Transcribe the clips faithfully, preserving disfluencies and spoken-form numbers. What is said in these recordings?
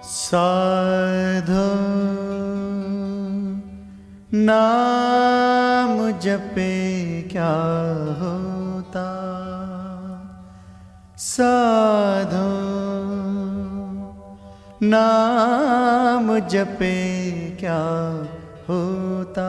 साधो नाम जपे क्या होता, साधो नाम जपे क्या होता।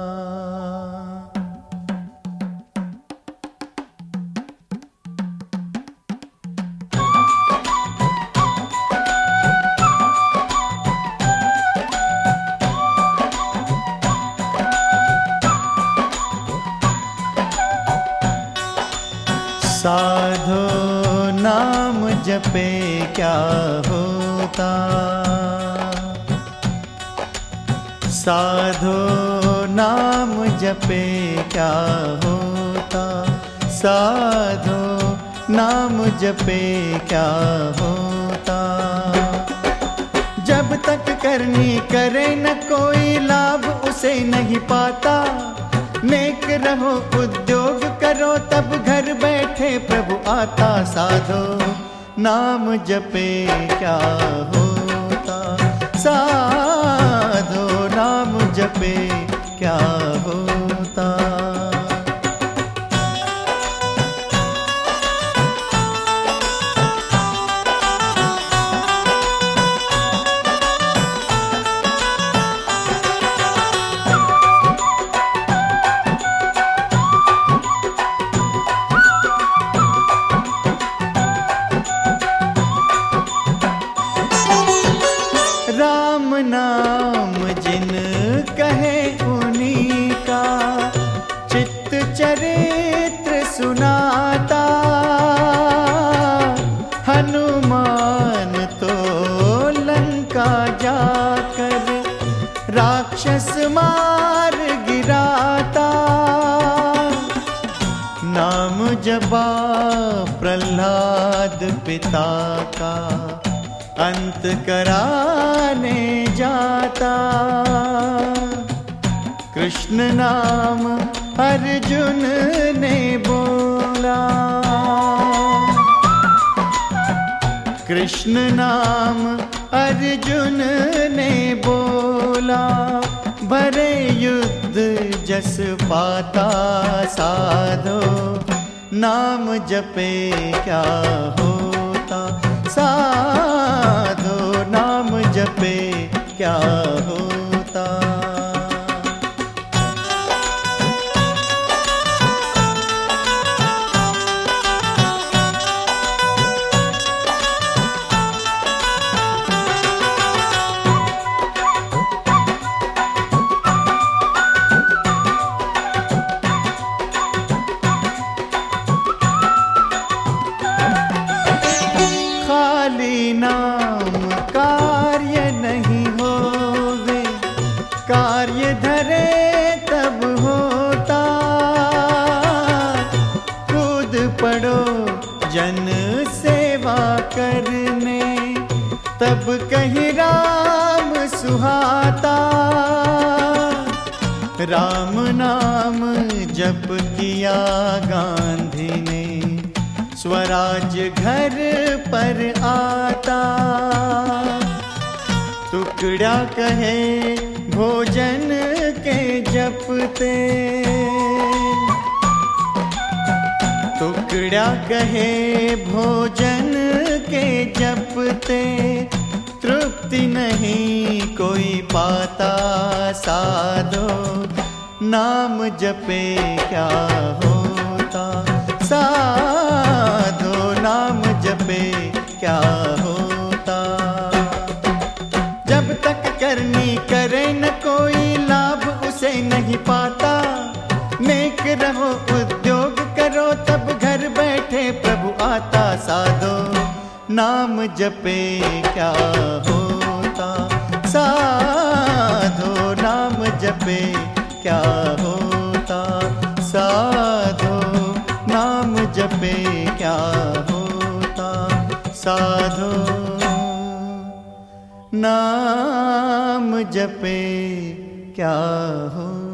साधो नाम जपे क्या होता, साधो नाम जपे क्या होता, साधो नाम जपे क्या होता। जब तक करनी करे न कोई लाभ उसे नहीं पाता, नेक रहो उद्योग करो तब घर बैठे प्रभु आता। साधो नाम जपे क्या होता, साधो नाम जपे क्या होता। राम नाम जिन कहे उन्हीं का चित्त चरित्र सुनाता। हनुमान तो लंका जाकर राक्षस मार गिराता। नाम जपा प्रहलाद पिता का अंत कराने जाता। कृष्ण नाम अर्जुन ने बोला, कृष्ण नाम अर्जुन ने बोला। भरे युद्ध जस पाता, साधो नाम जपे क्या होता, साधो नाम जपे क्या होता। खाली नाम कार्य नहीं होवे, कार्य धरे तब होता। खुद पड़ो जन सेवा करने, तब कहीं राम सुहाता। राम नाम जप किया गांधी ने, स्वराज घर पर आता। टुकड़ा कहे भोजन के जपते, टुकड़ा कहे भोजन के जपते। तृप्ति नहीं कोई पाता, साधो नाम जपे क्या होता, साधो नाम जपे क्या होता। जब तक करनी करे न कोई लाभ उसे नहीं पाता। नेक रहो उद्योग करो तब घर बैठे प्रभु आता। साधो नाम जपे क्या होता, साधो नाम जपे क्या होता, साधो नाम जपे क्या होता, साधो नाम जपे क्या हो।